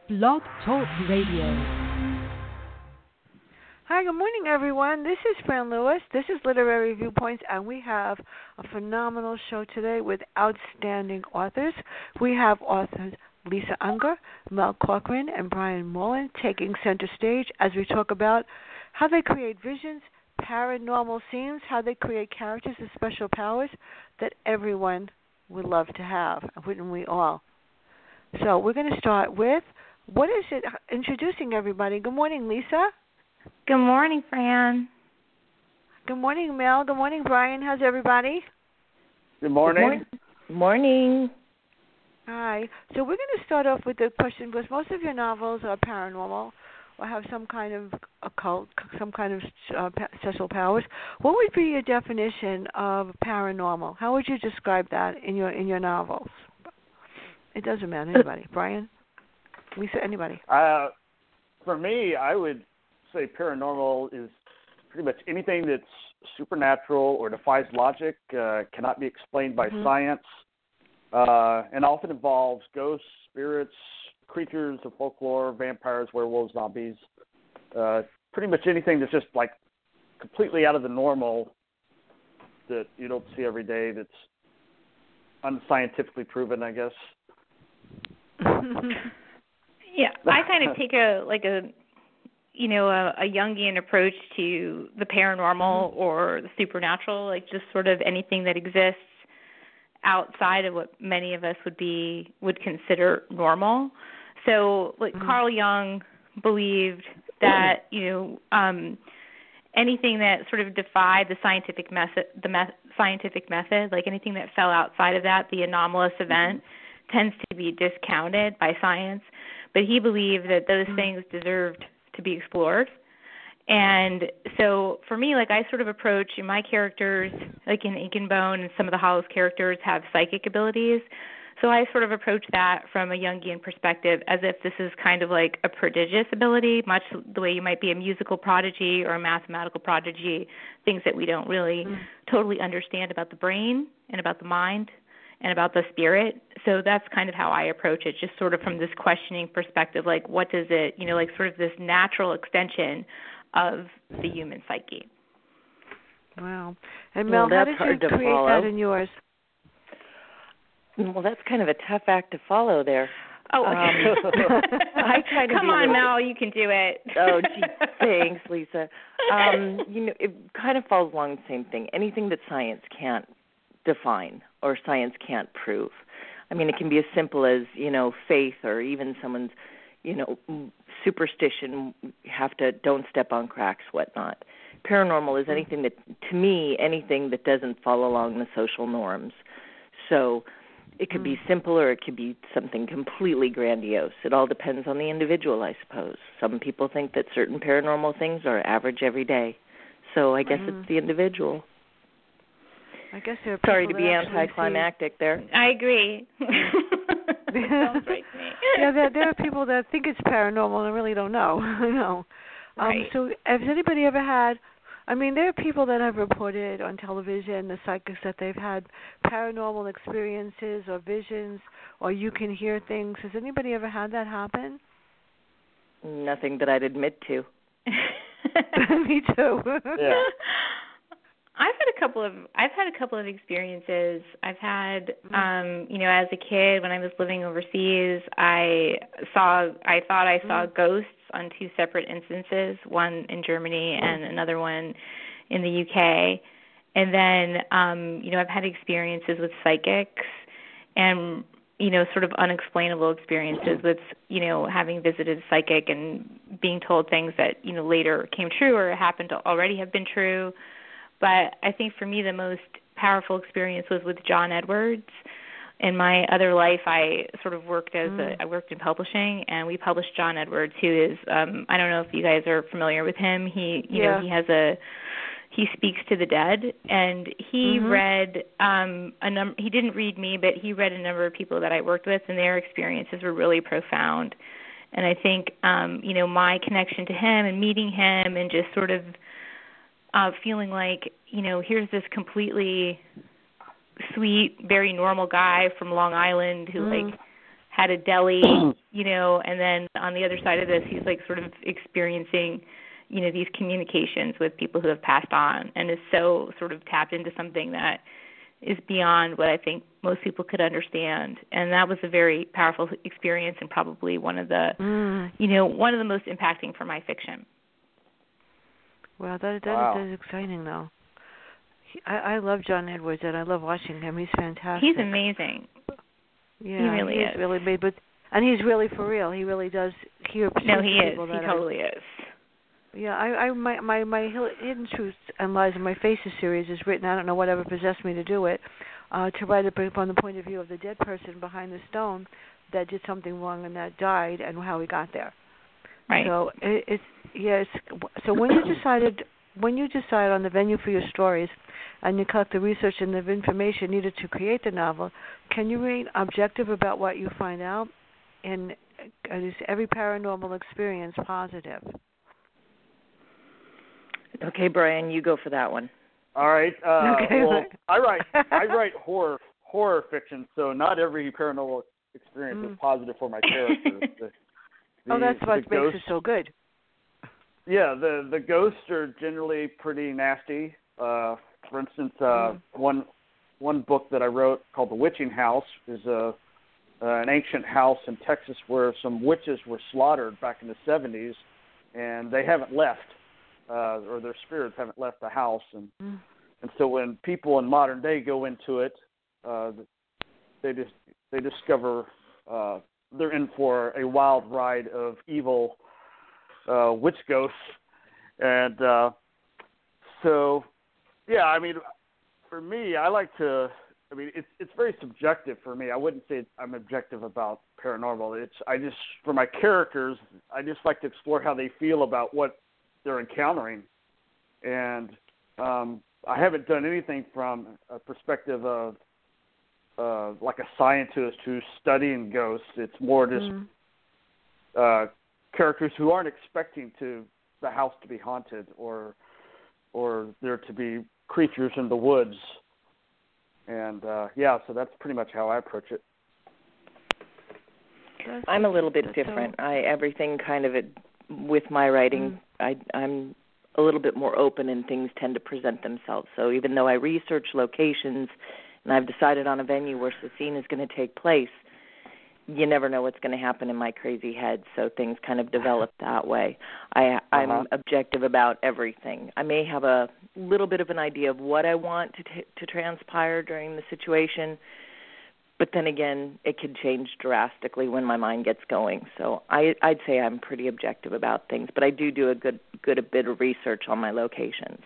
Blog Talk Radio. Hi, good morning, everyone. This is Fran Lewis. This is Literary Viewpoints, and we have a phenomenal show today with outstanding authors. We have authors Lisa Unger, Mel Corcoran, and Brian Mullen taking center stage as we talk about how they create visions, paranormal scenes, how they create characters with special powers that everyone would love to have, wouldn't we all? So we're going to start with, what is it? Introducing everybody. Good morning, Lisa. Good morning, Fran. Good morning, Mel. Good morning, Brian. How's everybody? Good morning. Good morning. Hi. So we're going to start off with the question, because most of your novels are paranormal or have some kind of occult, some kind of special powers. What would be your definition of paranormal? How would you describe that in your novels? It doesn't matter. Anybody. Brian? Lisa? Anybody? For me, I would say paranormal is pretty much anything that's supernatural or defies logic, cannot be explained by science, and often involves ghosts, spirits, creatures of folklore, vampires, werewolves, zombies. Pretty much anything that's just like completely out of the normal that you don't see every day, that's unscientifically proven, I guess. Yeah, I kind of take a Jungian approach to the paranormal or the supernatural, like just sort of anything that exists outside of what many of us would consider normal. So, like Carl Jung believed that anything that sort of defied the scientific method, like anything that fell outside of that, the anomalous event, tends to be discounted by science. But he believed that those things deserved to be explored. And so for me, like I sort of approach my characters, like in Ink and Bone, and some of the Hollows characters have psychic abilities. So I sort of approach that from a Jungian perspective as if this is kind of like a prodigious ability, much the way you might be a musical prodigy or a mathematical prodigy, things that we don't really totally understand about the brain and about the mind and about the spirit. So that's kind of how I approach it, just sort of from this questioning perspective, like what does it, like sort of this natural extension of the human psyche. Wow. And Mel, how did you create that in yours? Well, that's kind of a tough act to follow there. Oh, I try to come on, Mel, you can do it. Oh, gee, thanks, Lisa. It kind of falls along the same thing. Anything that science can't define or science can't prove. I mean, it can be as simple as, faith or even someone's, superstition, don't step on cracks, whatnot. Paranormal is anything that doesn't fall along the social norms. So it could be simple or it could be something completely grandiose. It all depends on the individual, I suppose. Some people think that certain paranormal things are average every day. So I guess it's the individual. I guess there are Sorry to be anticlimactic there. I agree. Sounds right to me. Yeah, there are people that think it's paranormal and really don't know. Right. So has anybody ever had, there are people that have reported on television, the psychics, that they've had paranormal experiences or visions, or you can hear things. Has anybody ever had that happen? Nothing that I'd admit to. Me too. Yeah. I've had a couple of experiences. I've had, as a kid when I was living overseas, I thought I saw ghosts on two separate instances, one in Germany and another one in the UK. And then, I've had experiences with psychics and, sort of unexplainable experiences with, having visited a psychic and being told things that, later came true or happened to already have been true. But I think for me the most powerful experience was with John Edwards. In my other life, I sort of worked I worked in publishing, and we published John Edwards, who is I don't know if you guys are familiar with him. He he speaks to the dead, and he read he didn't read me, but he read a number of people that I worked with, and their experiences were really profound. And I think my connection to him and meeting him and just sort of feeling like, here's this completely sweet, very normal guy from Long Island who, had a deli and then on the other side of this, he's like sort of experiencing, these communications with people who have passed on, and is so sort of tapped into something that is beyond what I think most people could understand. And that was a very powerful experience, and probably one of the, one of the most impacting for my fiction. Well, that is exciting, though. I love John Edwards, and I love watching him. He's fantastic. He's amazing. Yeah, he really is. Really made, and he's really for real. He really does hear. No, he is. He totally is. Yeah, my Hidden Truths and Lies in My Faces series is written. I don't know whatever possessed me to do it, to write it from the point of view of the dead person behind the stone that did something wrong and that died, and how he got there. Right. So So when you decide on the venue for your stories, and you collect the research and the information needed to create the novel, can you remain objective about what you find out? And is every paranormal experience positive? Okay, Brian, you go for that one. All right. Okay. Well, I write horror fiction, so not every paranormal experience is positive for my characters. That's what makes it so good. Yeah, the ghosts are generally pretty nasty. For instance, one book that I wrote called The Witching House is an ancient house in Texas where some witches were slaughtered back in the 70s, and they haven't left. Or their spirits haven't left the house, and so when people in modern day go into it, they discover they're in for a wild ride of evil witch ghosts, and so yeah, I mean, for me, I like to. I mean, it's very subjective for me. I wouldn't say I'm objective about paranormal. For my characters, I just like to explore how they feel about what they're encountering, and I haven't done anything from a perspective of like a scientist who's studying ghosts. It's more just characters who aren't expecting the house to be haunted or there to be creatures in the woods, and so that's pretty much how I approach it. I'm a little bit different. Everything kind of with my writing, I'm a little bit more open, and things tend to present themselves. So even though I research locations and I've decided on a venue where the scene is going to take place, you never know what's going to happen in my crazy head. So things kind of develop that way. I'm objective about everything. I may have a little bit of an idea of what I want to transpire during the situation, but then again, it could change drastically when my mind gets going. So I'd say I'm pretty objective about things, but I do a good bit of research on my locations.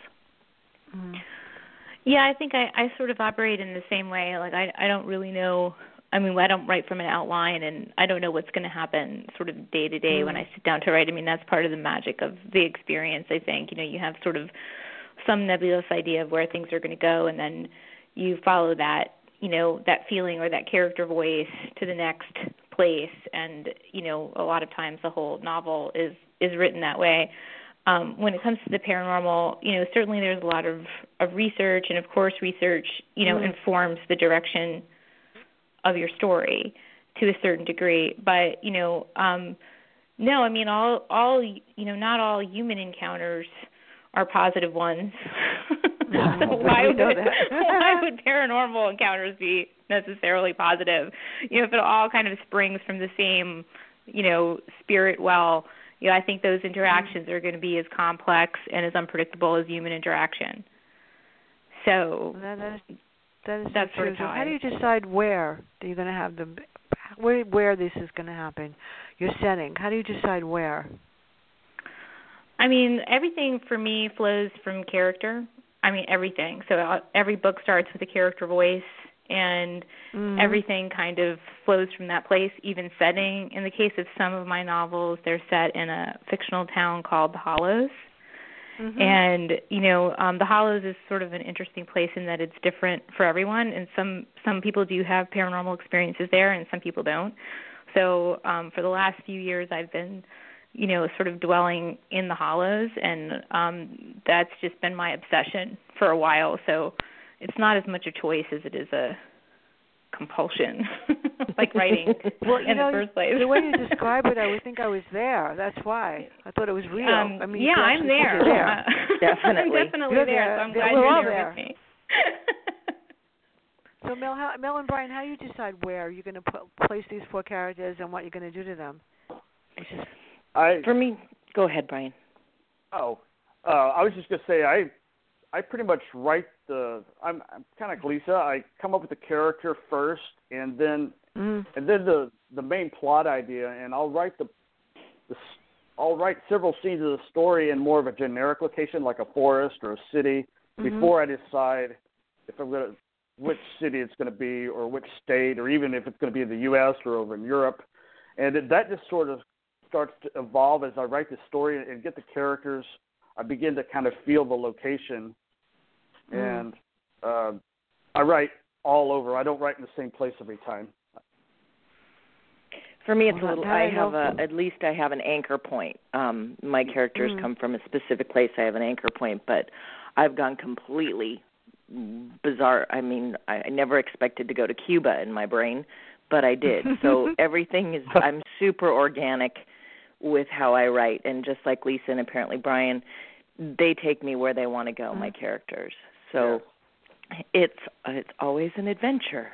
Yeah, I think I sort of operate in the same way. Like I don't really know. I mean, I don't write from an outline, and I don't know what's going to happen sort of day to day when I sit down to write. I mean, that's part of the magic of the experience, I think. You have sort of some nebulous idea of where things are going to go, and then you follow that, that feeling or that character voice to the next place. And, a lot of times the whole novel is written that way. When it comes to the paranormal, certainly there's a lot of research, and of course research, informs the direction of your story to a certain degree. But, no, I mean, all not all human encounters are positive ones. So why would paranormal encounters be necessarily positive? If it all kind of springs from the same, spirit well, I think those interactions are going to be as complex and as unpredictable as human interaction. So that's sort of how do you decide where you're going to have where this is going to happen? Your setting. How do you decide where? I mean, everything for me flows from character. I mean, everything. So every book starts with a character voice, and everything kind of flows from that place, even setting. In the case of some of my novels, they're set in a fictional town called The Hollows. And, The Hollows is sort of an interesting place in that it's different for everyone, and some people do have paranormal experiences there, and some people don't. So for the last few years, I've been sort of dwelling in the Hollows, and that's just been my obsession for a while. So it's not as much a choice as it is compulsion, like writing well, in the first place. The way you describe it, I would think I was there. That's why I thought it was real. I mean, yeah, I'm there. Definitely. I'm definitely You're there. So I'm glad We're all you're there there. with me. So, Mel and Brian, how do you decide where you're going to place these 4 characters and what you're going to do to them? For me, go ahead, Brian. Oh, I was just going to say I pretty much write I'm kind of like Lisa. I come up with the character first, and then the main plot idea, and I'll write I'll write several scenes of the story in more of a generic location, like a forest or a city, before I decide which city it's going to be, or which state, or even if it's going to be in the U.S. or over in Europe. And that just sort of starts to evolve as I write the story and get the characters. I begin to kind of feel the location, and I write all over. I don't write in the same place every time. For me, it's a little. I have at least I have an anchor point. My characters come from a specific place. I have an anchor point, but I've gone completely bizarre. I mean, I never expected to go to Cuba in my brain, but I did. So everything is. I'm super organic with how I write, and just like Lisa and apparently Brian, they take me where they want to go. My characters. So it's always an adventure.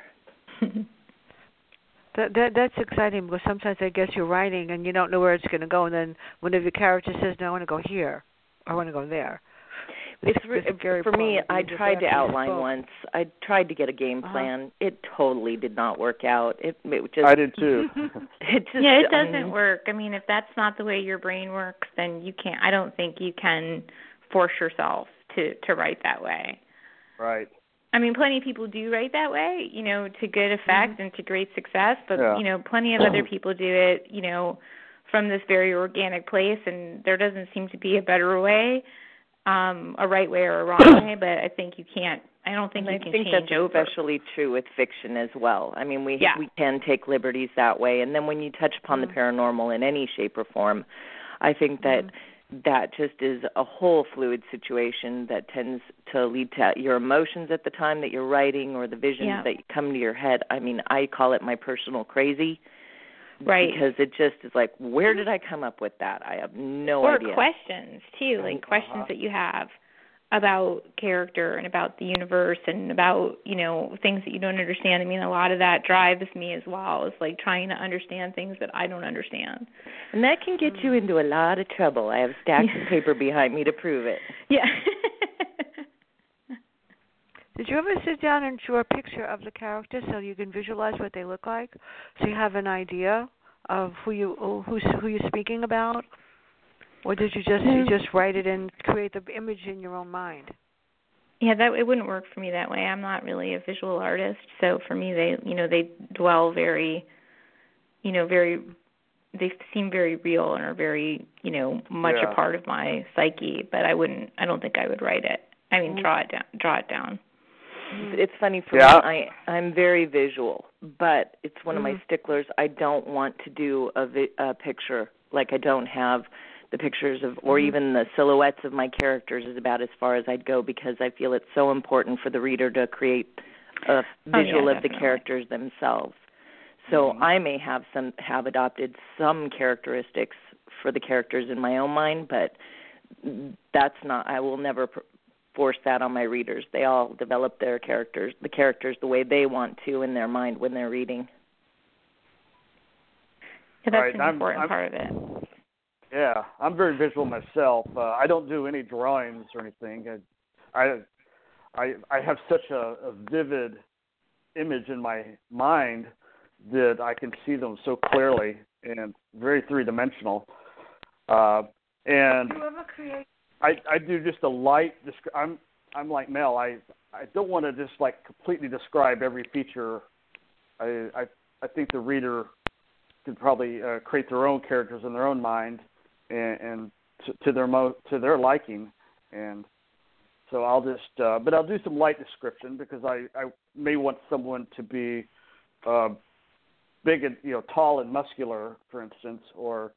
That's exciting, because sometimes I guess you're writing and you don't know where it's going to go, and then one of your characters says, "No, I want to go here. I want to go there." For me, I tried to outline once. I tried to get a game plan. It totally did not work out. It just, I did too. It doesn't work. I mean, if that's not the way your brain works, then you can't. I don't think you can force yourself to write that way. Right. I mean, plenty of people do write that way, to good effect and to great success, but, plenty of other people do it, from this very organic place, and there doesn't seem to be a better way, a right way or a wrong way, but I think you can't, I don't think you can change that's over. Especially true with fiction as well. I mean, we can take liberties that way, and then when you touch upon the paranormal in any shape or form, I think that just is a whole fluid situation that tends to lead to your emotions at the time that you're writing, or the visions that come to your head. I mean, I call it my personal crazy. Right. Because it just is like, where did I come up with that? I have no idea. Or questions, too, like questions that you have about character and about the universe and about, things that you don't understand. I mean, a lot of that drives me as well. It's like trying to understand things that I don't understand. And that can get you into a lot of trouble. I have stacks of paper behind me to prove it. Yeah. Did you ever sit down and draw a picture of the character so you can visualize what they look like, so you have an idea of who you're speaking about? Or did you just write it and create the image in your own mind? Yeah, it wouldn't work for me that way. I'm not really a visual artist, so for me, they dwell very, they seem very real and are very, much a part of my psyche. But I don't think I would write it. I mean, draw it down. It's funny for me. I'm very visual, but it's one of my sticklers. I don't want to do a picture. Like, I don't have the pictures of, or even the silhouettes of my characters is about as far as I'd go, because I feel it's so important for the reader to create a visual of the characters themselves. So I may have adopted some characteristics for the characters in my own mind, but that's not. I will never force that on my readers. They all develop the characters the way they want to in their mind when they're reading. Yeah, that's an important part of it. Yeah, I'm very visual myself. I don't do any drawings or anything. I have such a vivid image in my mind that I can see them so clearly and very three-dimensional. And do you ever create? I do just a light. I'm like Mel. I don't want to just like completely describe every feature. I think the reader could probably create their own characters in their own mind and to their liking. And so I'll just but I'll do some light description, because I may want someone to be big and tall and muscular, for instance, or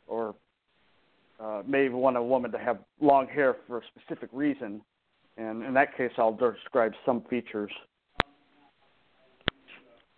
maybe want a woman to have long hair for a specific reason, and in that case, I'll describe some features.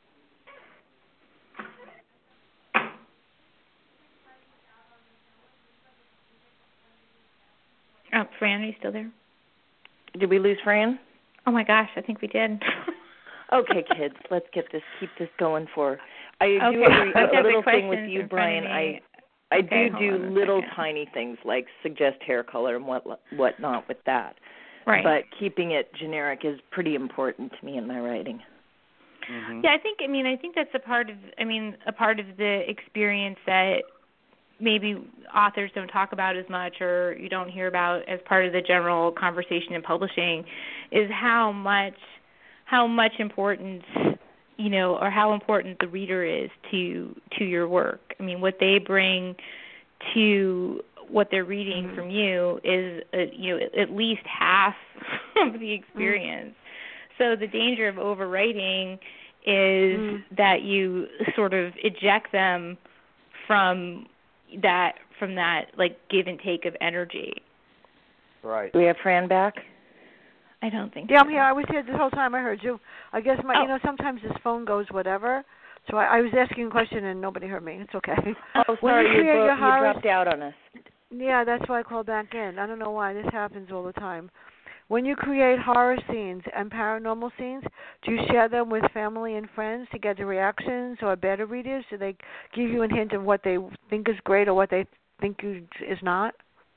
Fran, are you still there? Did we lose Fran? Oh my gosh, I think we did. Okay, kids, let's keep this going for. I do Okay. a little thing with you, Brian. I do little tiny things like suggest hair color and whatnot with that. Right. But keeping it generic is pretty important to me in my writing. Mm-hmm. Yeah, I think that's a part of the experience that maybe authors don't talk about as much, or you don't hear about as part of the general conversation in publishing, is how much importance, or how important the reader is to your work. I mean, what they bring to what they're reading from you is, at least half of the experience. So the danger of overwriting is that you sort of eject them from that like give and take of energy. Right. Do we have Fran back? I don't think. Yeah, so. I'm here. I was here the whole time. I heard you. I guess sometimes this phone goes whatever. So I was asking a question and nobody heard me. It's okay. Oh, sorry, you dropped out on us. Yeah, that's why I called back in. I don't know why. This happens all the time. When you create horror scenes and paranormal scenes, do you share them with family and friends to get the reactions, or beta readers? Do they give you a hint of what they think is great or what they think is not?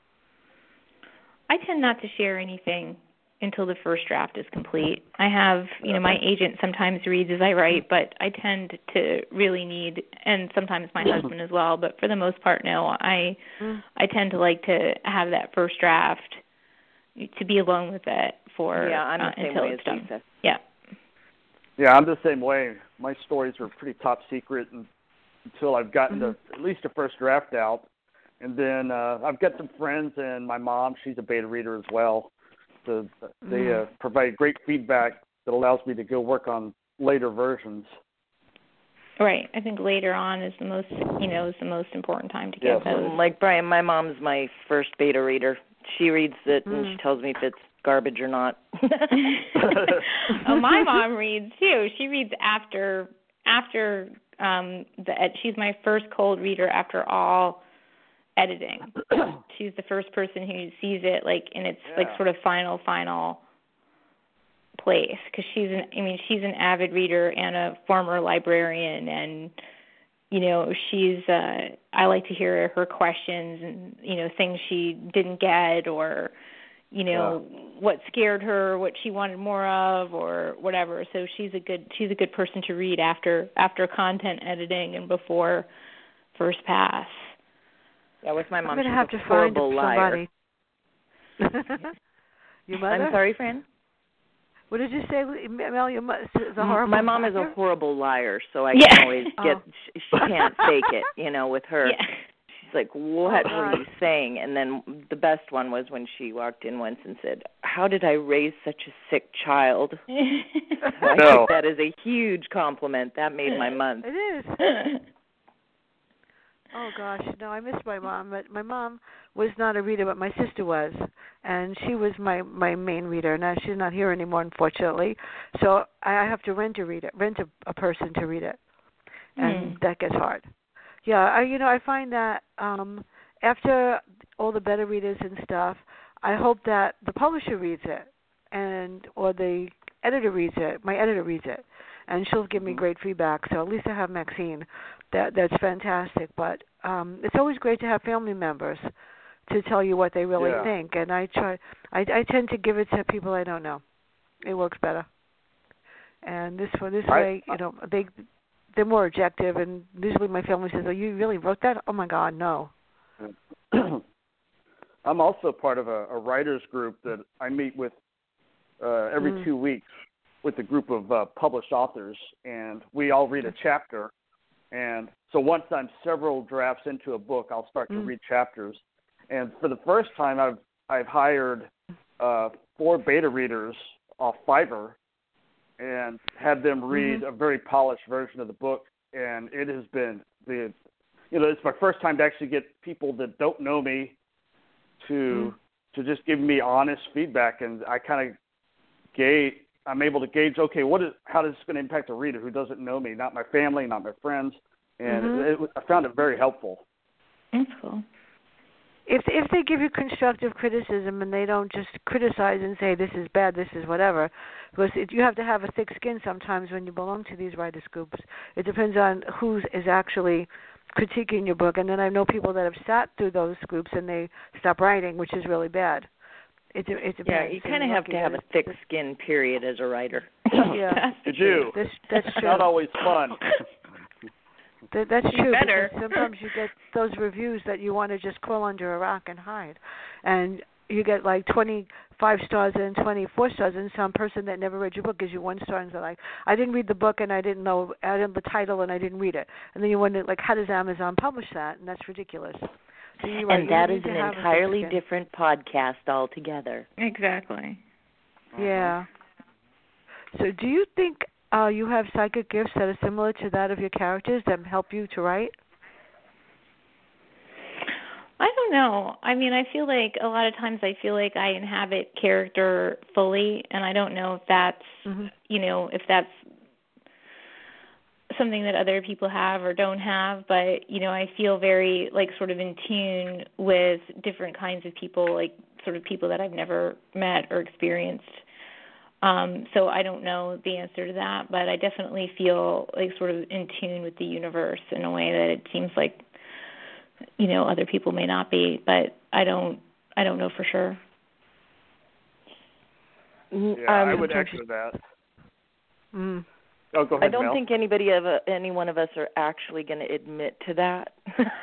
I tend not to share anything until the first draft is complete. I have, my agent sometimes reads as I write, but I tend to really need, and sometimes my husband as well, but for the most part, no. I tend to like to have that first draft, to be alone with it for I'm the same until way it's as done. Lisa. Yeah. Yeah, I'm the same way. My stories are pretty top secret until I've gotten at least a first draft out. And then I've got some friends, and my mom, she's a beta reader as well. So they provide great feedback that allows me to go work on later versions. Right. I think later on is the most important time to get those. Like Brian, my mom's my first beta reader. She reads it and she tells me if it's garbage or not. Oh, my mom reads too. She reads after she's my first cold reader after all editing. She's the first person who sees it in its sort of final place, because she's an avid reader and a former librarian, and I like to hear her questions and things she didn't get, or what scared her, what she wanted more of, or whatever. So she's a good person to read after content editing and before first pass. Yeah, with my mom, I'm she's have to a horrible find liar. Your mother? I'm sorry, Fran? What did you say, Mel? Your mother is a horrible My mom liar? is a horrible liar, so I can always get. She can't fake it, with her. Yeah. She's like, "What are you saying?" And then the best one was when she walked in once and said, "How did I raise such a sick child?" I took that as a huge compliment. That made my month. It is. Oh, gosh. No, I miss my mom. But my mom was not a reader, but my sister was. And she was my main reader. Now, she's not here anymore, unfortunately. So I have to rent a person to read it. And that gets hard. Yeah, I find that after all the beta readers and stuff, I hope that the publisher reads it, or the editor reads it. My editor reads it. And she'll give me great feedback. So at least I have Maxine. That's fantastic. But it's always great to have family members to tell you what they really think. And I tend to give it to people I don't know. It works better. And this way, they're more objective. And usually my family says, "Oh, you really wrote that? Oh my God, no." I'm also part of a writers group that I meet with every 2 weeks with a group of published authors, and we all read a chapter. And so once I'm several drafts into a book, I'll start to read chapters. And for the first time, I've hired 4 beta readers off Fiverr and had them read a very polished version of the book. And it has been it's my first time to actually get people that don't know me to just give me honest feedback, and I kind of I'm able to gauge, okay, how is this going to impact a reader who doesn't know me, not my family, not my friends, and I found it very helpful. That's cool. if they give you constructive criticism and they don't just criticize and say this is bad, this is whatever, because you have to have a thick skin sometimes when you belong to these writers groups. It depends on who is actually critiquing your book, and then I know people that have sat through those groups and they stop writing, which is really bad. It depends. Yeah, you kind of have to have a thick skin, period, as a writer. Yeah, you do. That's true. Not always fun. That's true. Better. Because sometimes you get those reviews that you want to just crawl under a rock and hide, and you get like 25 stars and 24 stars, and some person that never read your book gives you 1 star and they're like, I didn't read the book and I didn't know the title and I didn't read it, and then you wonder like, how does Amazon publish that? And that's ridiculous. So and that is an entirely different podcast altogether. Exactly. Yeah. So do you think you have psychic gifts that are similar to that of your characters that help you to write? I don't know. I mean, I feel like a lot of times I feel like I inhabit character fully, and I don't know if that's, if that's something that other people have or don't have, but, I feel very, like, sort of in tune with different kinds of people, like, sort of people that I've never met or experienced. So I don't know the answer to that, but I definitely feel, like, sort of in tune with the universe in a way that it seems like, other people may not be, but I don't know for sure. Yeah, I would echo that. Mm. Oh, go ahead, I don't Mel. think any one of us are actually going to admit to that.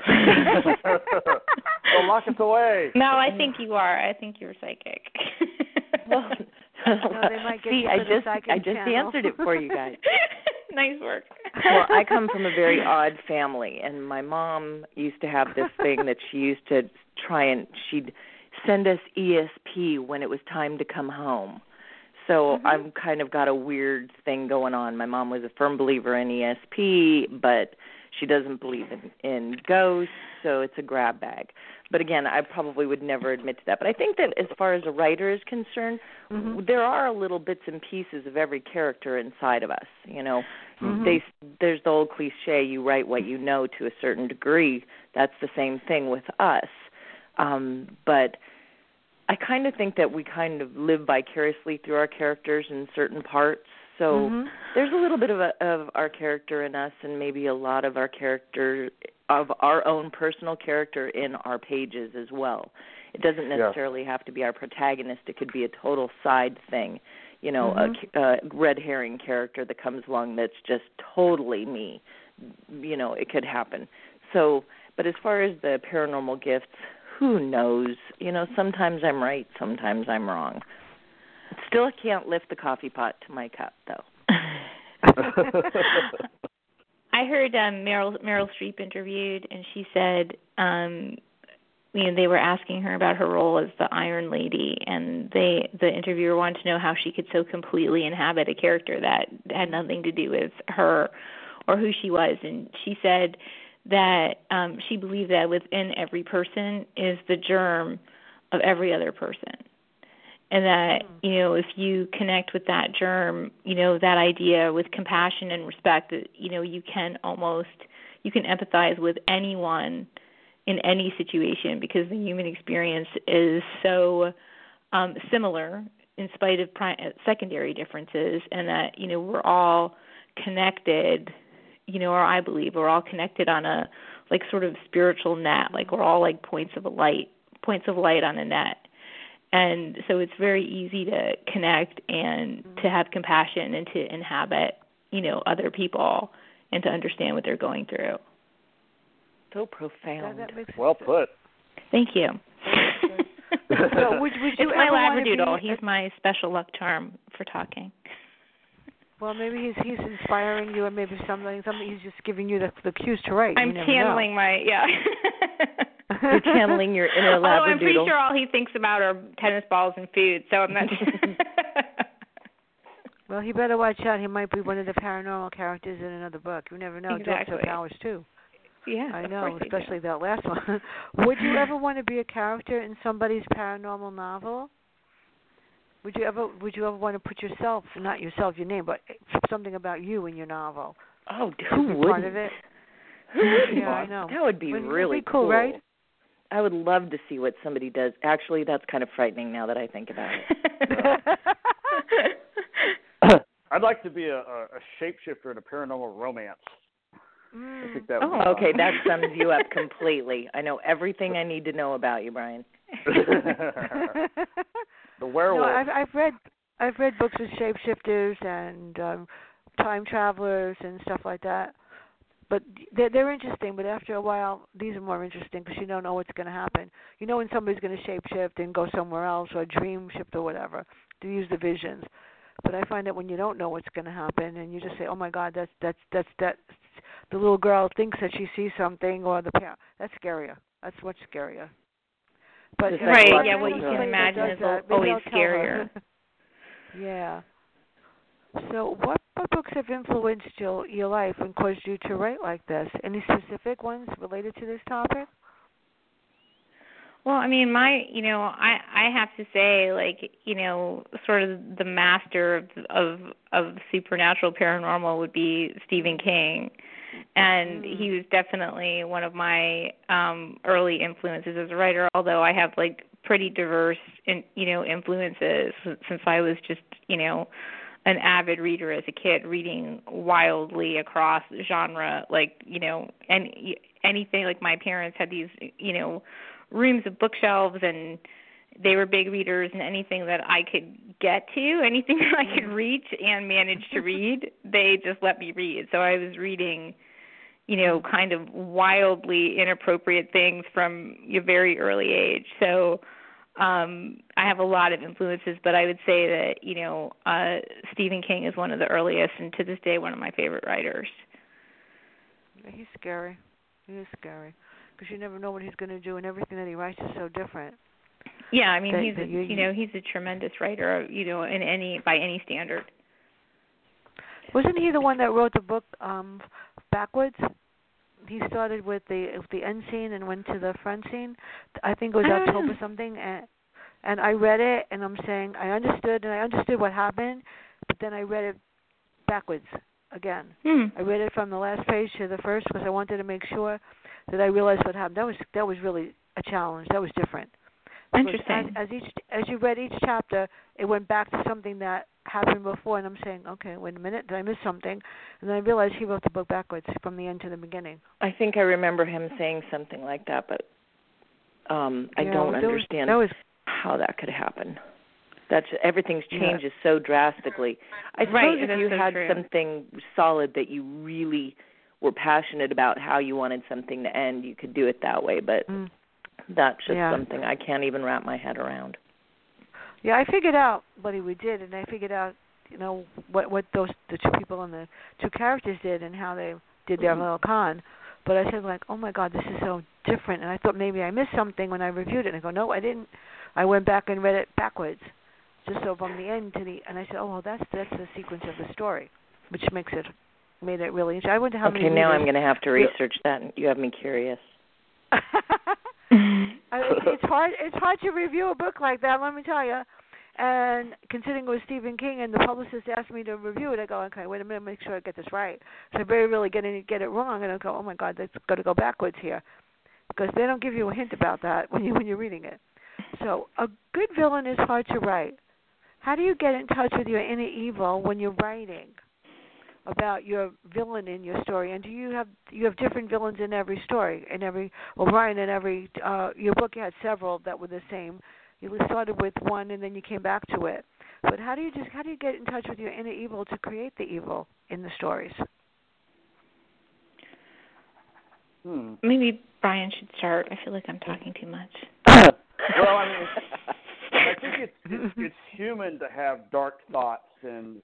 Well, lock us away. No, I think you are. I think you're psychic. No, they might get see, you I to the just psychic channel. answered it for you guys. Nice work. Well, I come from a very odd family, and my mom used to have this thing that she used to she'd send us ESP when it was time to come home. So I've kind of got a weird thing going on. My mom was a firm believer in ESP, but she doesn't believe in ghosts, so it's a grab bag. But again, I probably would never admit to that. But I think that as far as a writer is concerned, there are little bits and pieces of every character inside of us. There's the old cliche, you write what you know to a certain degree. That's the same thing with us. But I kind of think that we kind of live vicariously through our characters in certain parts. So there's a little bit of our character in us, and maybe a lot of our character, of our own personal character in our pages as well. It doesn't necessarily have to be our protagonist. It could be a total side thing, a red herring character that comes along that's just totally me. It could happen. So, but as far as the paranormal gifts, who knows? Sometimes I'm right, sometimes I'm wrong. Still can't lift the coffee pot to my cup, though. I heard Meryl Streep interviewed, and she said, they were asking her about her role as the Iron Lady, and the interviewer wanted to know how she could so completely inhabit a character that had nothing to do with her or who she was. And she said that she believed that within every person is the germ of every other person. And that, if you connect with that germ, that idea with compassion and respect, that, you can empathize with anyone in any situation, because the human experience is so similar in spite of secondary differences, and that, we're all connected, or I believe we're all connected on a, like, sort of spiritual net, like we're all like points of light on a net. And so it's very easy to connect and to have compassion and to inhabit, other people and to understand what they're going through. So profound. Well put. Thank you. So would you it's my ever labradoodle. He's my special luck charm for talking. Well, maybe he's inspiring you, or maybe something he's just giving you the cues to write. I'm channeling You're channeling your inner labradoodle. I'm pretty sure all he thinks about are tennis balls and food, so I'm not Well, he better watch out. He might be one of the paranormal characters in another book. You never know. Exactly. Dogs have powers, too. Yeah, I know, especially that last one. Would you ever want to be a character in somebody's paranormal novel? Would you ever want to put yourself, not yourself, your name, but something about you in your novel? Oh, who wouldn't? Part of it? Who wouldn't? Yeah, I know. That would be really cool, right? I would love to see what somebody does. Actually, that's kind of frightening now that I think about it. I'd like to be a shapeshifter in a paranormal romance. I think that would be fun. Okay, that sums you up completely. I know everything I need to know about you, Brian. The werewolf. No, I've read books with shapeshifters and time travelers and stuff like that. But they're interesting. But after a while, these are more interesting because you don't know what's going to happen. You know when somebody's going to shapeshift and go somewhere else, or dream shift or whatever, to use the visions. But I find that when you don't know what's going to happen, and you just say, "Oh my God, that's the little girl thinks that she sees something," or the parent, that's scarier. That's much scarier. But right, yeah, what you can imagine is always scarier. Yeah. So what books have influenced your life and caused you to write like this? Any specific ones related to this topic? Well, I mean, I have to say, like, sort of the master of supernatural paranormal would be Stephen King. And he was definitely one of my early influences as a writer, although I have, like, pretty diverse, influences since I was just, an avid reader as a kid, reading wildly across genre, like, and anything. Like, my parents had these, rooms of bookshelves, and they were big readers, and anything that I could get to, anything that I could reach and manage to read, they just let me read. So I was reading, kind of wildly inappropriate things from a very early age. So I have a lot of influences, but I would say that, Stephen King is one of the earliest, and to this day, one of my favorite writers. He's scary. He is scary. Because you never know what he's going to do, and everything that he writes is so different. Yeah, I mean, he's a tremendous writer, by any standard. Wasn't he the one that wrote the book backwards? He started with the end scene and went to the front scene. I think it was October something, and I read it, and I'm saying I understood what happened, but then I read it backwards again. I read it from the last page to the first because I wanted to make sure that I realized what happened. That was really a challenge. That was different. Interesting. As you read each chapter, it went back to something that happened before, and I'm saying, okay, wait a minute, did I miss something? And then I realized he wrote the book backwards from the end to the beginning. I think I remember him saying something like that, but I don't understand how that could happen. Everything's changes so drastically. I suppose if you had something solid that you really were passionate about how you wanted something to end, you could do it that way, but that's just something I can't even wrap my head around. Yeah, I figured out what he did, and I figured out, what the two people and the two characters did and how they did their little con. But I said, like, oh my God, this is so different, and I thought maybe I missed something when I reviewed it. And I go, no, I didn't. I went back and read it backwards, just so from the end to the, and I said, oh well, that's the sequence of the story, which made it really interesting. I wonder how many. Okay, now I'm going to have to research that. You have me curious. It's hard to review a book like that, let me tell you. And considering it was Stephen King and the publicist asked me to review it, I go, okay, wait a minute, make sure I get this right. So I very rarely get it wrong, and I go, oh my God, that's got to go backwards here, because they don't give you a hint about that when you're reading it. So a good villain is hard to write. How do you get in touch with your inner evil when you're writing about your villain in your story? And do you have different villains in every story? Brian, in every your book you had several that were the same. You started with one and then you came back to it. But how do you get in touch with your inner evil to create the evil in the stories? Maybe Brian should start. I feel like I'm talking too much. Well, I mean, I think it's human to have dark thoughts and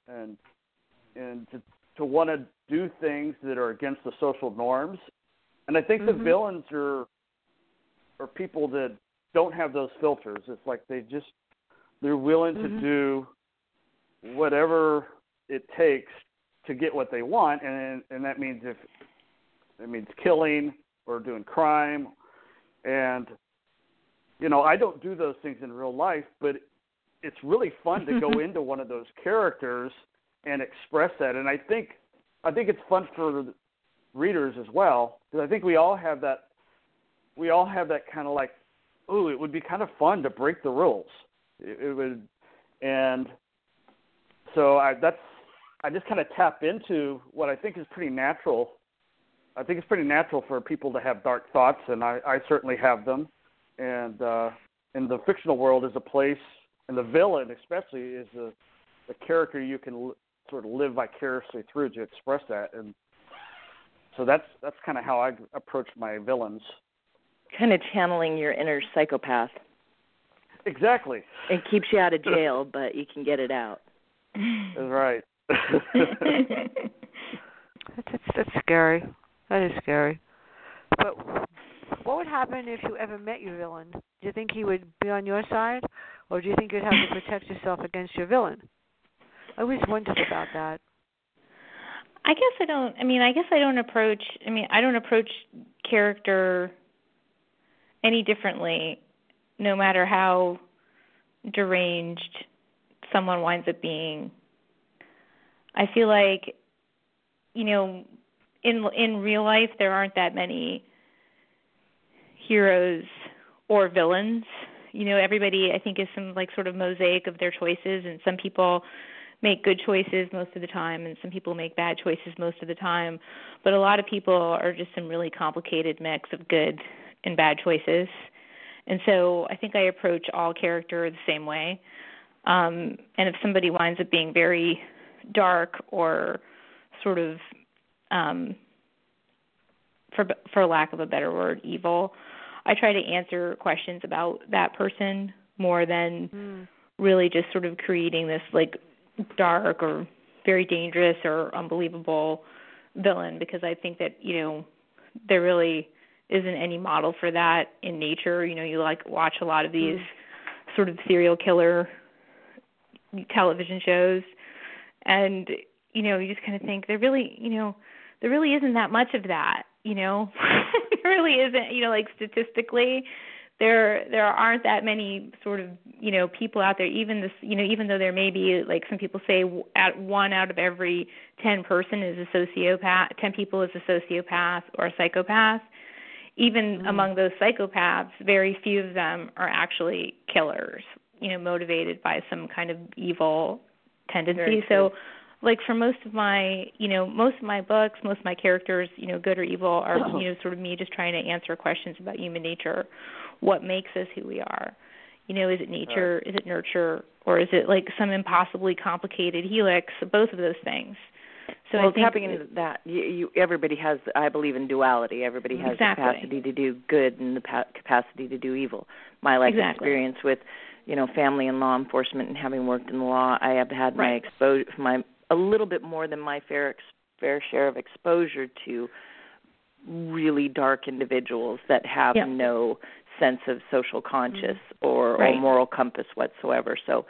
to want to do things that are against the social norms. And I think the villains are people that don't have those filters. It's like they're willing to do whatever it takes to get what they want, and that means killing or doing crime. And I don't do those things in real life, but it's really fun to go into one of those characters and express that. And I think it's fun for readers as well, because I think we all have that we all have that kind of like, ooh, it would be kind of fun to break the rules. It would, and so I just kind of tap into what I think is pretty natural. I think it's pretty natural for people to have dark thoughts, and I certainly have them. And the fictional world is a place, and the villain especially is a character you can sort of live vicariously through to express that. And so that's kind of how I approach my villains. Kind of channeling your inner psychopath. Exactly. It keeps you out of jail, but you can get it out. That's right. That's scary. That is scary. But what would happen if you ever met your villain? Do you think he would be on your side, or do you think you'd have to protect yourself against your villain? I always wondered about that. I don't approach character any differently, no matter how deranged someone winds up being. I feel like, in real life there aren't that many heroes or villains. Everybody, I think, is some like sort of mosaic of their choices, and some people make good choices most of the time, and some people make bad choices most of the time. But a lot of people are just some really complicated mix of good and bad choices. And so I think I approach all character the same way. And if somebody winds up being very dark or sort of, for lack of a better word, evil, I try to answer questions about that person more than really just sort of creating this like dark or very dangerous or unbelievable villain, because I think that, there really isn't any model for that in nature. You watch a lot of these sort of serial killer television shows, and, you just kind of think there really isn't that much of that, There really isn't, like statistically, there aren't that many sort of, people out there, even though there may be, like some people say, one out of every 10 person is a sociopath, 10 people is a sociopath or a psychopath. Even among those psychopaths, very few of them are actually killers, motivated by some kind of evil tendency. So, like for most of my books, most of my characters, good or evil, are, sort of me just trying to answer questions about human nature. What makes us who we are? Is it nature? Is it nurture? Or is it like some impossibly complicated helix? Both of those things. So well, I think tapping into that, everybody has, I believe in duality. Everybody has the capacity to do good and the capacity to do evil. My life experience with, family and law enforcement and having worked in the law, I have had my a little bit more than my fair share of exposure to really dark individuals that have no sense of social conscience or moral compass whatsoever. So,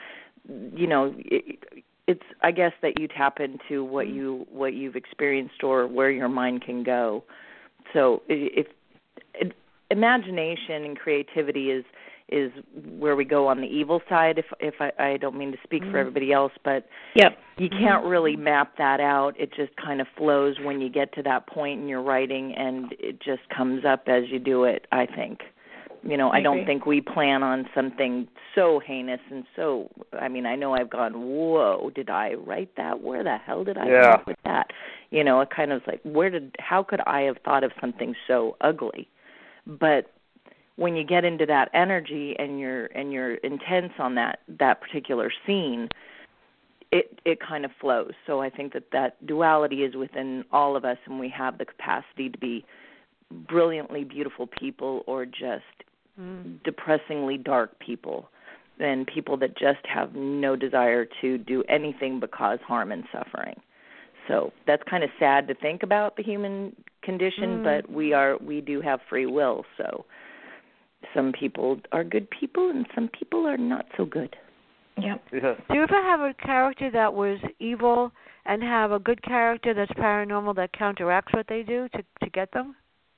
it's, I guess, that you tap into what you've experienced or where your mind can go. So if imagination and creativity is where we go on the evil side, if I don't mean to speak for everybody else, but you can't really map that out. It just kind of flows when you get to that point in your writing, and it just comes up as you do it, I think. I don't think we plan on something so heinous and so, I know I've gone, whoa, did I write that? Where the hell did I come up with that? It kind of like, how could I have thought of something so ugly? But when you get into that energy and you're intense on that particular scene, it kind of flows. So I think that duality is within all of us, and we have the capacity to be brilliantly beautiful people or just depressingly dark people, and people that just have no desire to do anything but cause harm and suffering. So that's kind of sad to think about the human condition, but we do have free will. So some people are good people and some people are not so good. Yep. Yeah. Do you ever have a character that was evil and have a good character that's paranormal that counteracts what they do to get them?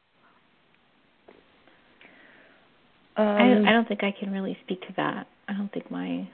I don't think I can really speak to that. I don't think my...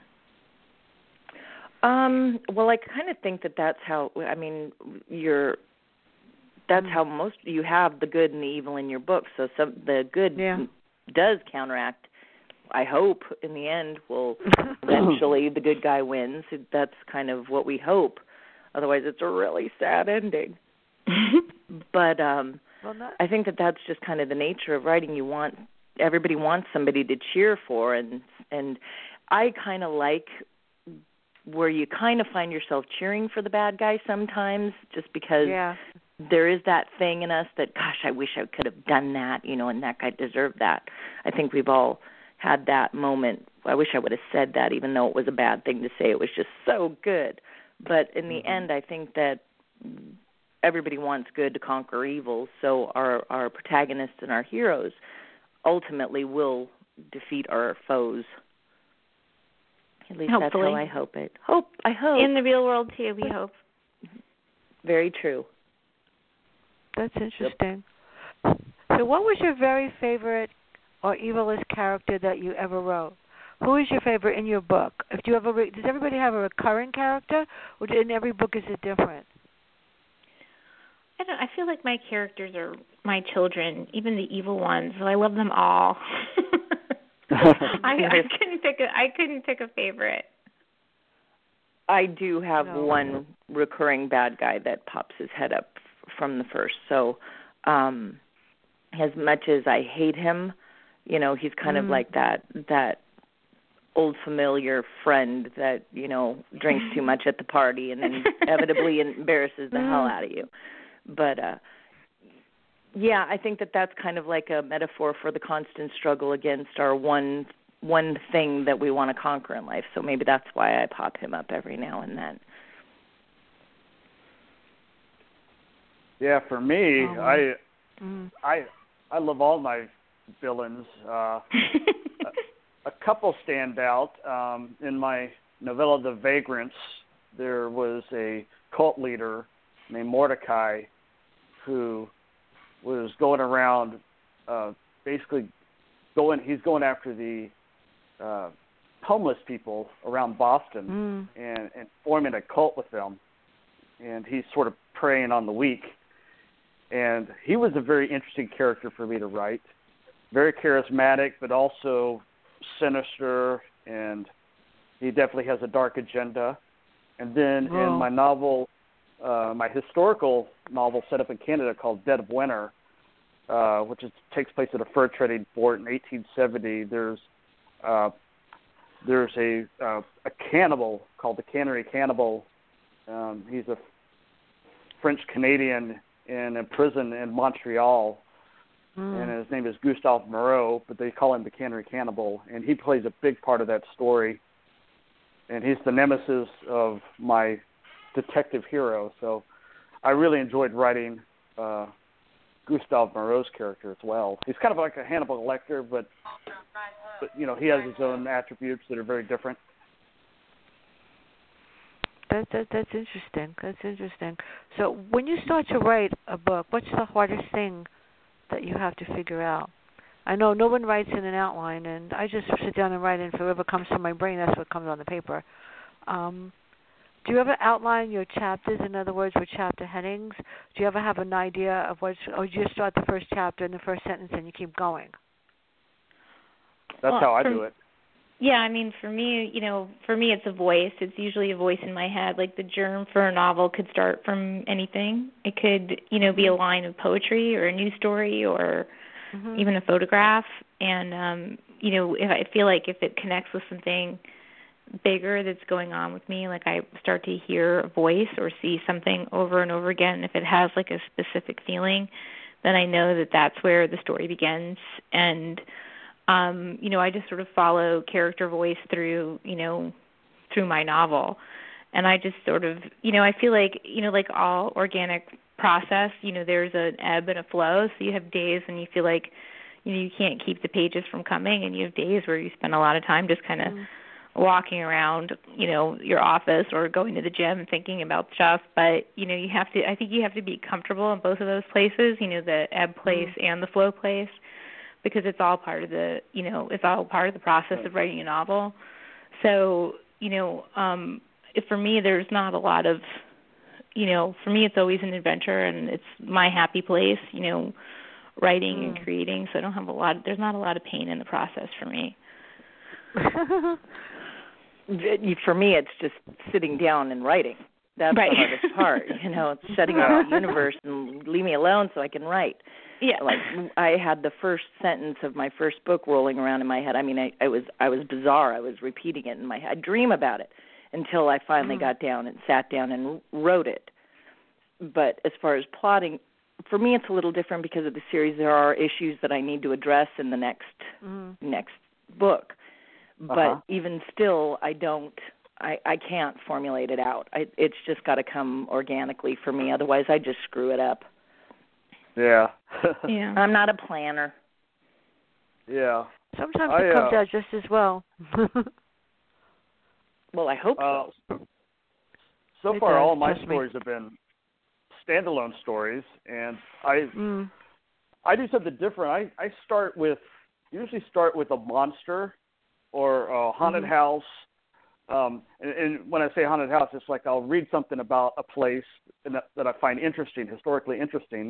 well, I kind of think that's how, that's how most you have the good and the evil in your book. So the good does counteract. I hope in the end will eventually the good guy wins. That's kind of what we hope. Otherwise, it's a really sad ending. But I think that's just kind of the nature of writing. Everybody wants somebody to cheer for, and I kind of like where you kind of find yourself cheering for the bad guy sometimes, just because there is that thing in us that, gosh, I wish I could have done that, and that guy deserved that. I think we've all had that moment. I wish I would have said that, even though it was a bad thing to say. It was just so good. But in the end, I think that everybody wants good to conquer evil, so our protagonists and our heroes ultimately will defeat our foes. At least Hopefully. That's how I hope it. I hope. In the real world, too, we hope. Very true. That's interesting. So what was your very favorite or evilest character that you ever wrote? Who is your favorite in your book? Does everybody have a recurring character, or in every book is it different? I feel like my characters are my children, even the evil ones. So I love them all. I couldn't pick a favorite. I do have one recurring bad guy that pops his head up from the first. So, as much as I hate him, he's kind of like that old familiar friend that, drinks too much at the party and inevitably embarrasses the hell out of you. But, I think that's kind of like a metaphor for the constant struggle against our one thing that we want to conquer in life. So maybe that's why I pop him up every now and then. Yeah, for me, I love all my villains. A couple stand out. In my novella, The Vagrants, there was a cult leader named Mordecai who was going around he's going after the homeless people around Boston and forming a cult with them. And he's sort of preying on the weak. And he was a very interesting character for me to write. Very charismatic, but also sinister, and he definitely has a dark agenda. And then in my novel, my historical novel set up in Canada called Dead of Winter, which takes place at a fur trading fort in 1870, there's a cannibal called the Cannery Cannibal. He's a French-Canadian in a prison in Montreal, and his name is Gustave Moreau, but they call him the Cannery Cannibal, and he plays a big part of that story. And he's the nemesis of my detective hero, so I really enjoyed writing Gustave Moreau's character as well. He's kind of like a Hannibal Lecter, but he has his own attributes that are very different. That's interesting. That's interesting. So when you start to write a book, what's the hardest thing that you have to figure out? I know no one writes in an outline, and I just sit down and write, and whatever comes to my brain, that's what comes on the paper. Do you ever outline your chapters, in other words, with chapter headings? Do you ever have an idea of or do you just start the first chapter in the first sentence and you keep going? That's how I do it. Yeah, I mean, for me, it's a voice. It's usually a voice in my head. Like the germ for a novel could start from anything. It could, be a line of poetry or a news story or even a photograph. And, if I feel like if it connects with something bigger that's going on with me, like I start to hear a voice or see something over and over again, if it has like a specific feeling, then I know that that's where the story begins. And I just sort of follow character voice through my novel. And I just sort of, I feel like, like all organic process, there's an ebb and a flow. So you have days when you feel like, you can't keep the pages from coming, and you have days where you spend a lot of time just kind of walking around, your office or going to the gym thinking about stuff. But, I think you have to be comfortable in both of those places, the ebb place and the flow place, because it's all part of the, it's all part of the process of writing a novel. So, for me, there's not a lot of, for me it's always an adventure, and it's my happy place, writing and creating, so there's not a lot of pain in the process for me. For me, it's just sitting down and writing. That's right. The hardest part, it's shutting off the universe and leave me alone so I can write. Yeah. Like I had the first sentence of my first book rolling around in my head. I mean, I was bizarre. I was repeating it in my head. I dream about it until I finally got down and sat down and wrote it. But as far as plotting, for me, it's a little different because of the series. There are issues that I need to address in the next book. But even still, I can't formulate it out. It's just got to come organically for me. Otherwise, I just screw it up. Yeah. Yeah. I'm not a planner. Yeah. Sometimes it comes out just as well. Well, I hope so. So far, all my stories have been standalone stories, and I do something different. I usually start with a monster or a haunted house. And when I say haunted house, it's like I'll read something about a place that I find interesting, historically interesting,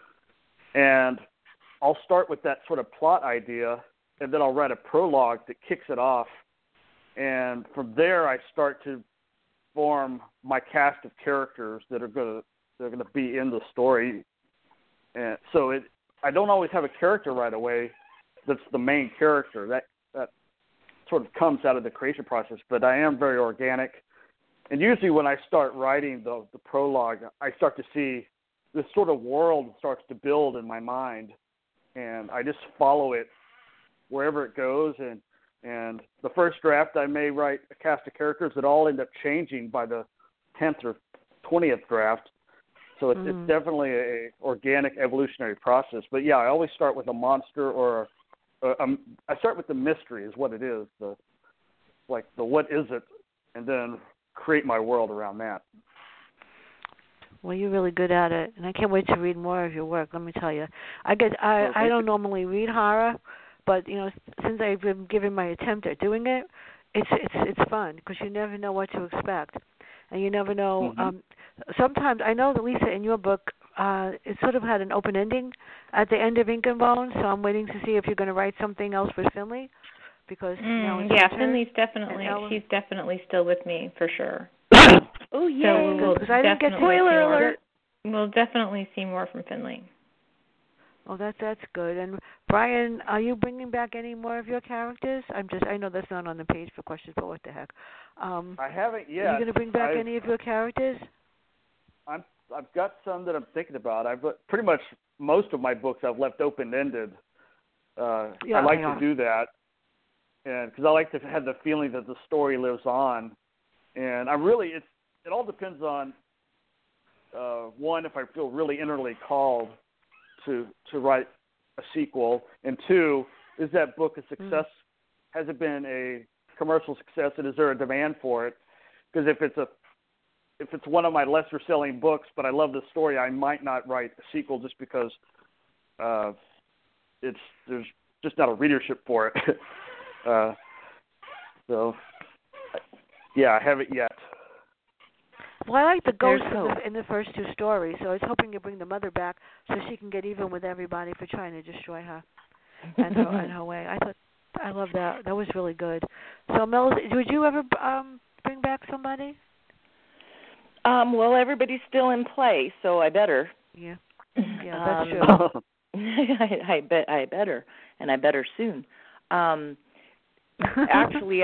and I'll start with that sort of plot idea, and then I'll write a prologue that kicks it off, and from there I start to form my cast of characters that are going to be in the story. And so I don't always have a character right away that's the main character. That sort of comes out of the creation process, but I am very organic. And usually when I start writing the prologue, I start to see this sort of world starts to build in my mind, and I just follow it wherever it goes. And the first draft, I may write a cast of characters that all end up changing by the 10th or 20th draft. So it's definitely a organic evolutionary process. But yeah, I always start with a monster or I start with the mystery is what it is, the what is it, and then create my world around that. Well, you're really good at it, and I can't wait to read more of your work. Let me tell you, I don't normally read horror, but since I've been giving my attempt at doing it, it's fun because you never know what to expect, and you never know. Sometimes I know that Lisa, in your book, it sort of had an open ending at the end of Ink and Bone, so I'm waiting to see if you're going to write something else with Finley, because now it's your turn. Finley's she's definitely still with me for sure. Oh yeah, because I didn't get spoiler alert. We'll definitely see more from Finley. Oh, that's good. And Brian, are you bringing back any more of your characters? I know that's not on the page for questions, but what the heck? I haven't yet. Are you going to bring back any of your characters? I've got some that I'm thinking about. Pretty much most of my books I've left open-ended. I like to do that, and because I like to have the feeling that the story lives on. And it all depends on one, if I feel really innerly called to write a sequel, and two, is that book a success? Has it been a commercial success, and is there a demand for it? Because if it's one of my lesser selling books, but I love the story, I might not write a sequel just because there's just not a readership for it. So, yeah, I haven't yet. Well, I like the ghost in the first two stories, so I was hoping to bring the mother back so she can get even with everybody for trying to destroy her and her way. I love that. That was really good. So, Mel, would you ever bring back somebody? Well, everybody's still in play, so I better. Yeah, that's true. I better, and I better soon. Actually,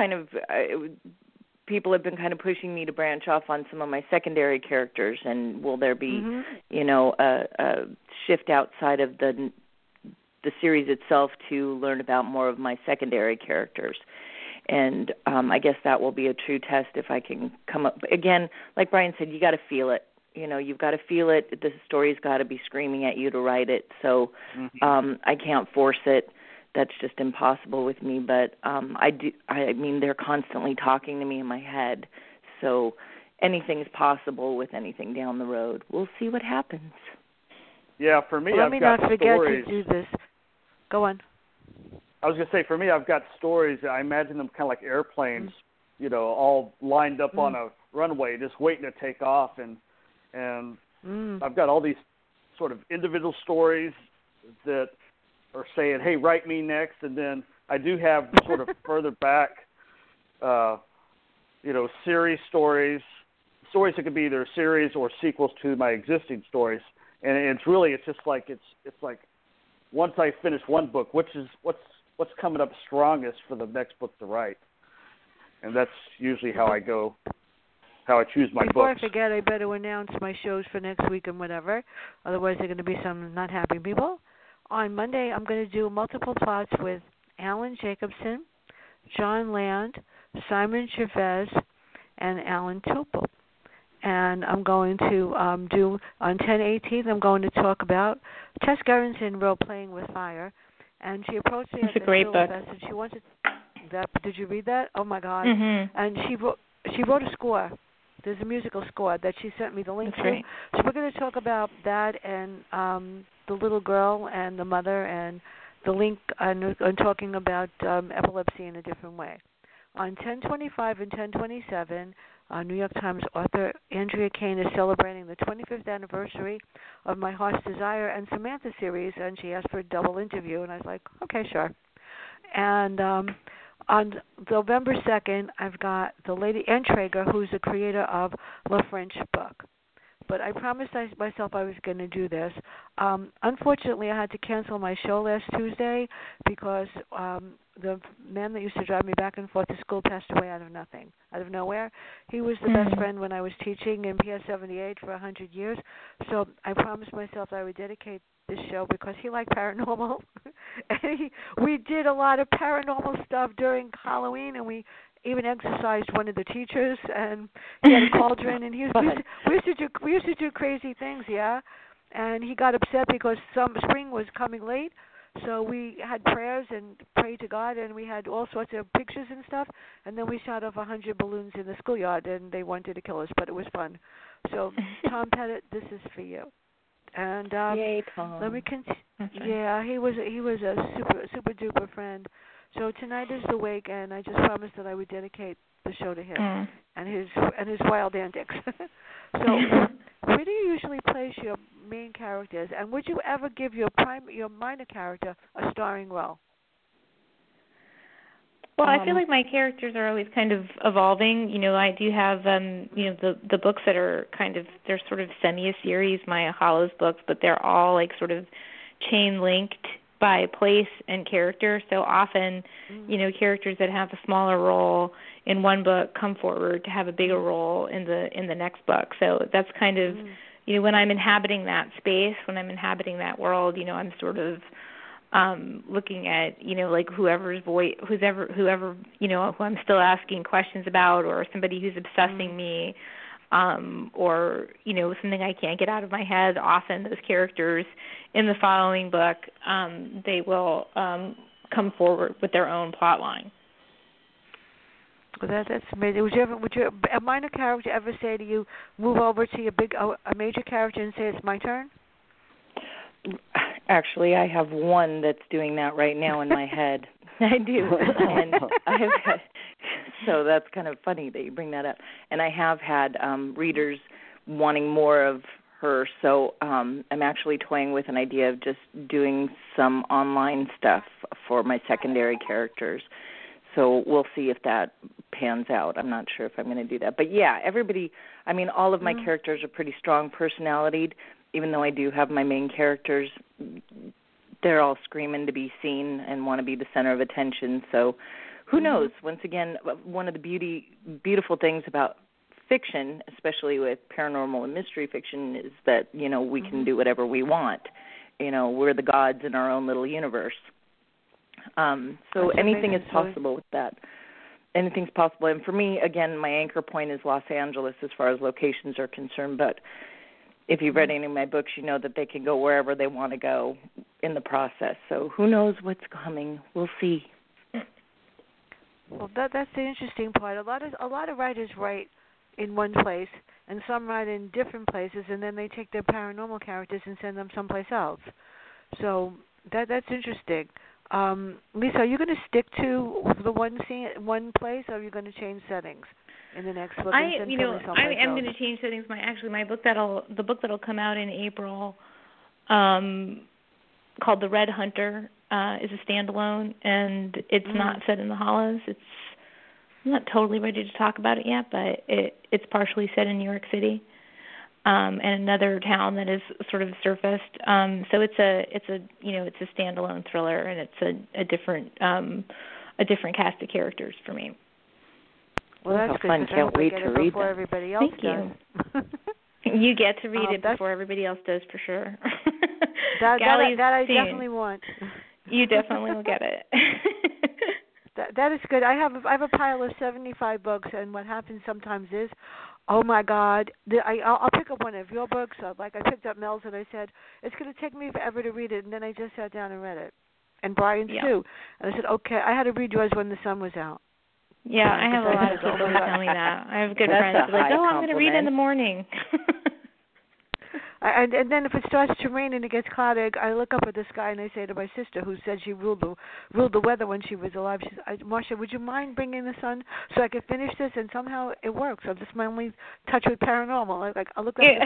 people have been kind of pushing me to branch off on some of my secondary characters, and will there be, a shift outside of the series itself to learn about more of my secondary characters? And I guess that will be a true test if I can come up. Again, like Brian said, you got to feel it. You've got to feel it. The story's got to be screaming at you to write it. So I can't force it. That's just impossible with me. But they're constantly talking to me in my head. So anything's possible with anything down the road. We'll see what happens. Yeah, for me, Let me not forget to do this. Go on. I was going to say, for me, I've got stories. I imagine them kind of like airplanes, all lined up on a runway, just waiting to take off. And and I've got all these sort of individual stories that are saying, "Hey, write me next," and then I do have sort of further back, series stories that could be either series or sequels to my existing stories, and it's just like it's like once I finish one book, what's coming up strongest for the next book to write, and that's usually how I choose my Before books. I forget, I better announce my shows for next week and whatever. Otherwise, there are going to be some not happy people. On Monday, I'm going to do multiple plots with Alan Jacobson, John Land, Simon Chavez, and Alan Tupel. And I'm going to do, on 10/18, I'm going to talk about Tess Gerritsen wrote Playing with Fire. And she approached me at the great book. Fest, and she wanted that. Did you read that? Oh, my God. Mm-hmm. And she wrote a score. There's a musical score that she sent me the link to. Right. So we're going to talk about that and the little girl and the mother and the link and talking about epilepsy in a different way. On 10/25 and 10/27, New York Times author Andrea Kane is celebrating the 25th anniversary of My Heart's Desire and Samantha series, and she asked for a double interview, and I was like, okay, sure. And on November 2nd, I've got the lady Ann Traeger, who's the creator of La French book. But I promised myself I was going to do this. Unfortunately, I had to cancel my show last Tuesday because the man that used to drive me back and forth to school passed away out of nowhere. He was the best friend when I was teaching in PS 78 for 100 years. So I promised myself I would dedicate this show because he liked paranormal. And we did a lot of paranormal stuff during Halloween, and we even exercised one of the teachers, and he had a cauldron, and we used to do crazy things, yeah. And he got upset because spring was coming late, so we had prayers and prayed to God, and we had all sorts of pictures and stuff, and then we shot off 100 balloons in the schoolyard, and they wanted to kill us, but it was fun. So, Tom Pettit, this is for you. And yay, Tom. let me continue. Yeah, he was a super duper friend. So tonight is the wake, and I just promised that I would dedicate the show to him and his wild antics. So, where do you usually place your main characters, and would you ever give your minor character a starring role? Well, I feel like my characters are always kind of evolving. I do have the books that are they're sort of semi-series, my Hollows books, but they're all like sort of chain linked by place and character. So often, characters that have a smaller role in one book come forward to have a bigger role in the next book. So that's kind of, when I'm inhabiting that space, when I'm inhabiting that world, I'm sort of looking at, like whoever, who I'm still asking questions about, or somebody who's obsessing me, or something I can't get out of my head. Often those characters in the following book, they will come forward with their own plot line. Well, that's amazing. Would a minor character ever say to you, move over to a major character and say it's my turn? Actually, I have one that's doing that right now in my head. I do, and so that's kind of funny that you bring that up. And I have had readers wanting more of her, so I'm actually toying with an idea of just doing some online stuff for my secondary characters. So we'll see if that pans out. I'm not sure if I'm going to do that. But yeah, all of my characters are pretty strong personalitied, even though I do have my main characters. They're all screaming to be seen and want to be the center of attention. So who knows? Once again, one of the beautiful things about fiction, especially with paranormal and mystery fiction, is that, we can do whatever we want. We're the gods in our own little universe. So anything is possible with that. Anything's possible. And for me, again, my anchor point is Los Angeles as far as locations are concerned. But if you've read any of my books, you know that they can go wherever they want to go in the process. So who knows what's coming? We'll see. Well, that's the interesting part. A lot of writers write in one place, and some write in different places, and then they take their paranormal characters and send them someplace else. So that's interesting. Lisa, are you going to stick to the one place, or are you going to change settings? in the next book? I'm going to change settings. The book that'll come out in April, called The Red Hunter, is a standalone, and it's not set in the Hollows. I'm not totally ready to talk about it yet, but it's partially set in New York City, and another town that is sort of surfaced. So it's a standalone thriller, and it's a different cast of characters for me. Well, that's good. Fun. Can't wait to read before that. Everybody else Thank does. You get to read it before everybody else does, for sure. that I definitely want. You definitely will get it. That is good. I have a pile of 75 books, and what happens sometimes is, oh my God, I'll pick up one of your books. Like I picked up Mel's, and I said it's going to take me forever to read it, and then I just sat down and read it, and Brian's too. And I said, okay, I had to read yours when the sun was out. Yeah, I have a lot of people who tell me that. I have good friends who are like, I'm going to read in the morning. And then if it starts to rain and it gets cloudy, I look up at the sky and I say to my sister, who said she ruled the weather when she was alive, she says, Marcia, would you mind bringing the sun so I could finish this? And somehow it works. I'm just my only touch with paranormal. Like I look up,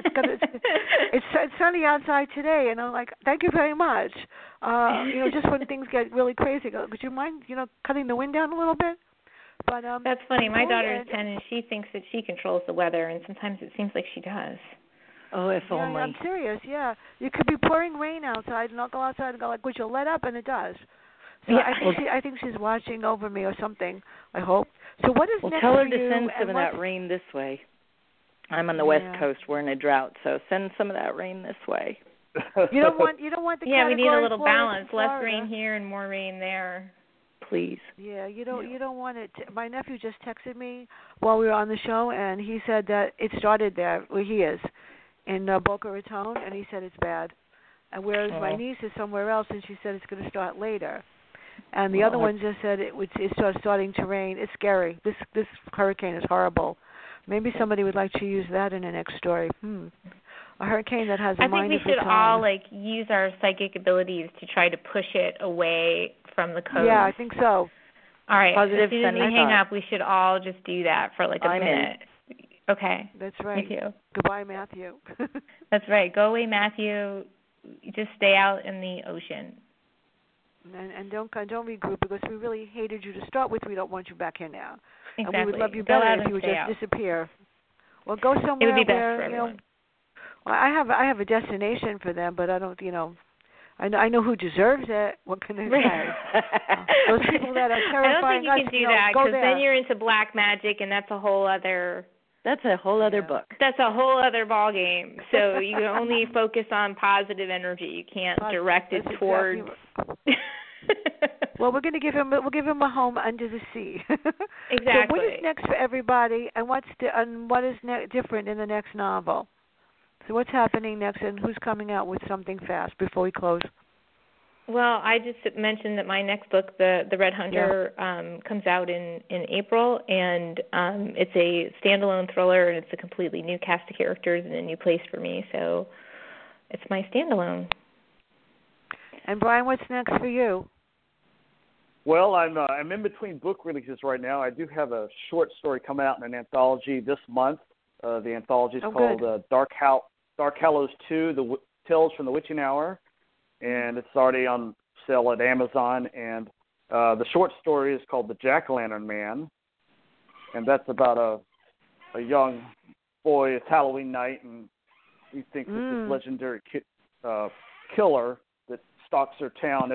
it's sunny outside today, and I'm like, thank you very much. Just when things get really crazy, would you mind, cutting the wind down a little bit? But that's funny. My daughter is 10, and she thinks that she controls the weather, and sometimes it seems like she does. Oh, if only. I'm serious, yeah. You could be pouring rain outside, and I'll go outside and go like, would you let up? And it does. So I think she's watching over me or something, I hope. So what is next tell her for to you, send some of that rain this way. I'm on the West Coast. We're in a drought, so send some of that rain this way. You don't want the we need a little balance. Less Florida. rain here and more rain there. Please. Yeah, you don't want it. My nephew just texted me while we were on the show, and he said that it started there where he is, in Boca Raton, and he said it's bad. And whereas my niece is somewhere else, and she said it's going to start later. And the other one just said it starts starting to rain. It's scary. This hurricane is horrible. Maybe somebody would like to use that in the next story. A hurricane that has a mind of its own. I think we should all use our psychic abilities to try to push it away from the coast. Yeah, I think so. All right. Positive as soon as we hang up, we should all just do that for a minute. Okay. That's right. Me too. Goodbye, Matthew. That's right. Go away, Matthew. Just stay out in the ocean. And don't regroup, because we really hated you to start with. We don't want you back here now. Exactly. And we would love you better if you would just disappear. Well, go somewhere it would be best where for everyone. Well, I have a destination for them, but I don't. I know who deserves it. What can I say? Those people that are terrifying. I don't think you can do that, because then you're into black magic, and that's a whole other. That's a whole other book. That's a whole other ball game. So you can only focus on positive energy. You can't direct it towards. Exactly. Well, we'll give him a home under the sea. Exactly. So what is next for everybody, and what is different in the next novel? So what's happening next, and who's coming out with something fast before we close? Well, I just mentioned that my next book, The Red Hunter, comes out in April, and it's a standalone thriller, and it's a completely new cast of characters and a new place for me. So it's my standalone. And Brian, what's next for you? Well, I'm in between book releases right now. I do have a short story coming out in an anthology this month. The anthology is called Dark Hallows 2: The Tales from the Witching Hour. And it's already on sale at Amazon. And the short story is called The Jack-o'-lantern Man, and that's about a young boy. It's Halloween night, and he thinks that this legendary killer that stalks their town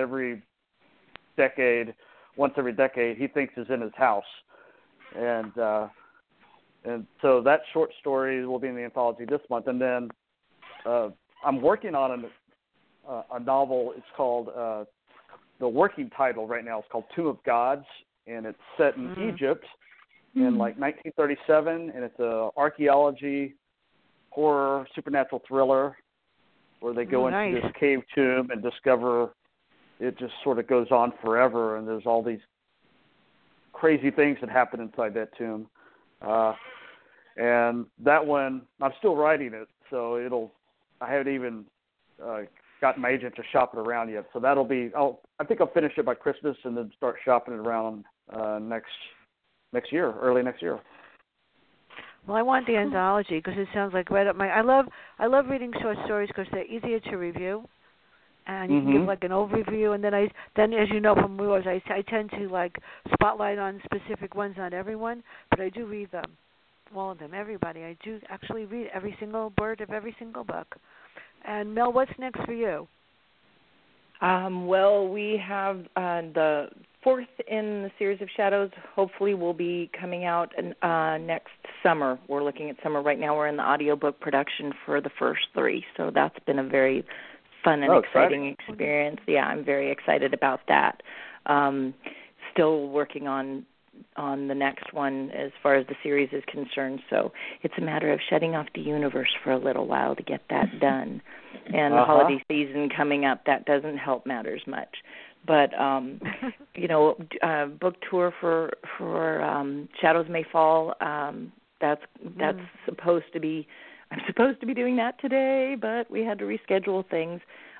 once every decade, he thinks is in his house. And so that short story will be in the anthology this month. And then I'm working on a novel. It's called, the working title right now is called Tomb of Gods, and it's set in Egypt in 1937, and it's a archaeology, horror, supernatural thriller where they go into this cave tomb and discover it just sort of goes on forever, and there's all these crazy things that happen inside that tomb. And that one, I'm still writing it, so I haven't even gotten my agent to shop it around yet. So that'll be, I think I'll finish it by Christmas and then start shopping it around next year, early next year. Well, I want the anthology because it sounds like right up my. I love reading short stories because they're easier to review, and you can give like an overview. And then as you know from yours, I tend to like spotlight on specific ones, not everyone, but I do read them, all of them, everybody. I do actually read every single word of every single book. And Mel, what's next for you? Well, we have the fourth in the series of Shadows. Hopefully will be coming out next summer. We're looking at summer right now. We're in the audiobook production for the first three, so that's been a very fun and exciting experience. Yeah, I'm very excited about that. Still working on the next one as far as the series is concerned, so it's a matter of shutting off the universe for a little while to get that done. And the holiday season coming up, that doesn't help matters much. But book tour for Shadows May Fall. That's supposed to be. I'm supposed to be doing that today, but we had to reschedule things.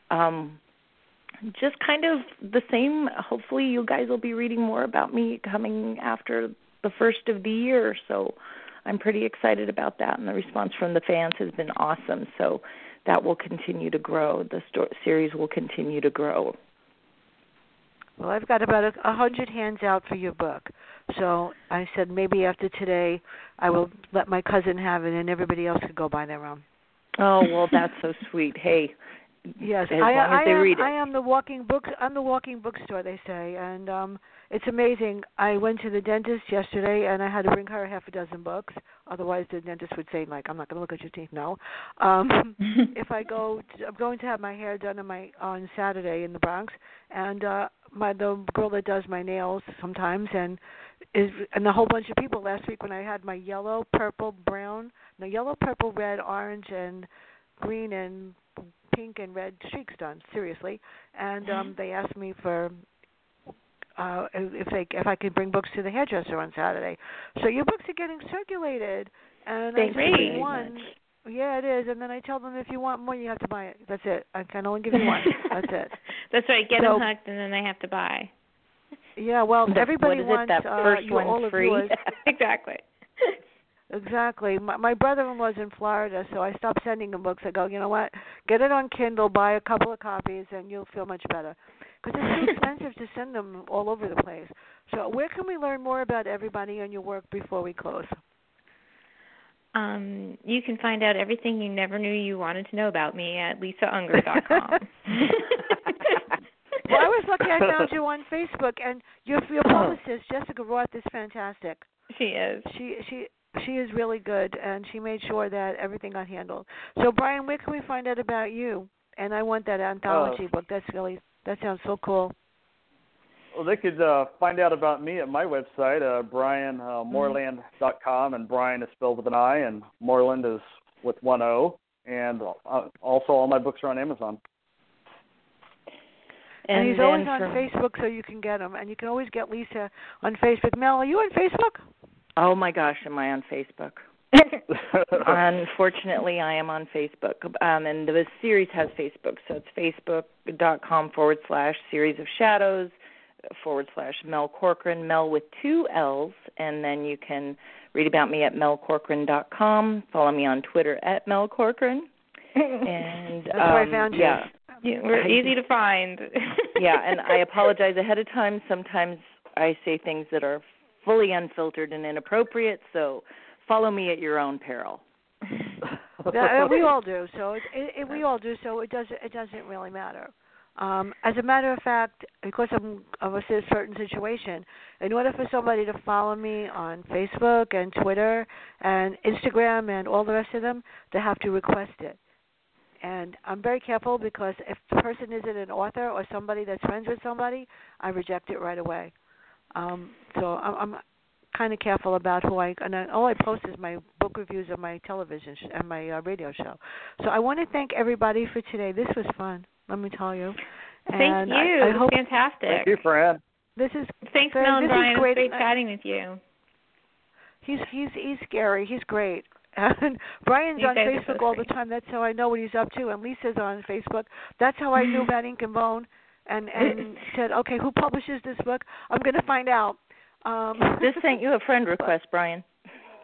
Just kind of the same. Hopefully, you guys will be reading more about me coming after the first of the year. So I'm pretty excited about that, and the response from the fans has been awesome. So that will continue to grow. The series will continue to grow. Well, I've got about 100 hands out for your book. So I said maybe after today I will let my cousin have it and everybody else could go buy their own. Oh, well, that's so sweet. Hey, yes, as long as they read it. I am the walking book. I'm the walking bookstore, they say, and it's amazing. I went to the dentist yesterday, and I had to bring her half a dozen books. Otherwise, the dentist would say, like, I'm not going to look at your teeth. No. If I'm going to have my hair done on Saturday in the Bronx, and the girl that does my nails sometimes, and a whole bunch of people last week when I had my yellow, purple, red, orange, and green, and pink and red streaks done, seriously. And they asked me for if I could bring books to the hairdresser on Saturday. So your books are getting circulated, and Thank you. one. Yeah, it is. And then I tell them if you want more, you have to buy it. That's it. I can only give you one. That's it. That's right. Get them hooked, and then they have to buy. Yeah, well, everybody wants that first one all free. Of yours. Exactly. Exactly. My brother-in-law's in Florida, so I stopped sending him books. I go, you know what? Get it on Kindle, buy a couple of copies, and you'll feel much better. Because it's too expensive to send them all over the place. So where can we learn more about everybody and your work before we close? You can find out everything you never knew you wanted to know about me at lisaunger.com. Well, I was lucky I found you on Facebook, and your publicist, Jessica Roth, is fantastic. She is. She is really good, and she made sure that everything got handled. So, Brian, where can we find out about you? And I want that anthology book. That sounds so cool. Well, they could find out about me at my website, brianmoreland.com, and Brian is spelled with an I, and Moreland is with one O. And also all my books are on Amazon. And he's always on Facebook, so you can get him. And you can always get Lisa on Facebook. Mel, are you on Facebook? Oh, my gosh, am I on Facebook? Unfortunately, I am on Facebook. And the series has Facebook, so it's facebook.com/series of shadows /Mel Corcoran, Mel with 2 L's. And then you can read about me at melcorcoran.com. Follow me on Twitter at Mel Corcoran. And that's where I found you. Yeah, we're easy to find. Yeah, and I apologize ahead of time. Sometimes I say things that are fully unfiltered and inappropriate, so follow me at your own peril. We all do. So we all do. So it doesn't really matter. As a matter of fact, because of a certain situation, in order for somebody to follow me on Facebook and Twitter and Instagram and all the rest of them, they have to request it. And I'm very careful because if the person isn't an author or somebody that's friends with somebody, I reject it right away. So I'm kind of careful about who all I post is my book reviews of my television and my radio show. So I want to thank everybody for today. This was fun, let me tell you. Thank you. I hope fantastic. Thank you, Fran. Thanks, Mel and Brian. It was great chatting with you. He's scary. He's great. And Brian's on Facebook all the time. That's how I know what he's up to. And Lisa's on Facebook. That's how I knew about Ink and Bone. And said, okay, who publishes this book? I'm going to find out. Just sent you a friend request, Brian.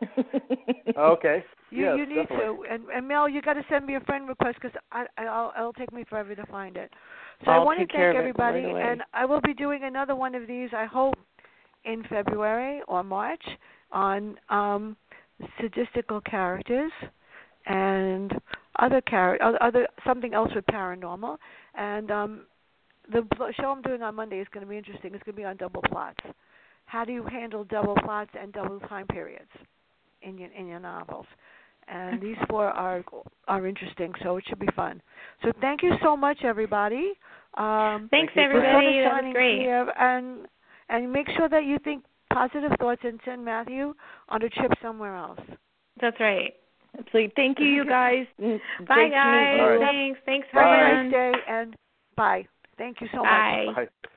Okay. You Yes, need definitely. to. And Mel, you got to send me a friend request because it'll take me forever to find it. So I'll I want to take care thank of it right everybody, away. and I will be doing another one of these, I hope, in February or March on sadistical characters and other something else with paranormal. And the show I'm doing on Monday is going to be interesting. It's going to be on double plots. How do you handle double plots and double time periods in your novels? And these 4 are interesting, so it should be fun. So thank you so much, everybody. Thanks, you, everybody. That was Shining great. Here, and make sure that you think positive thoughts and send Matthew on a trip somewhere else. That's right. Absolutely. Thank you, you guys. Bye, guys. All right. Thanks. Thanks, Have a everyone. nice day, and bye. Thank you so much. Bye. Bye.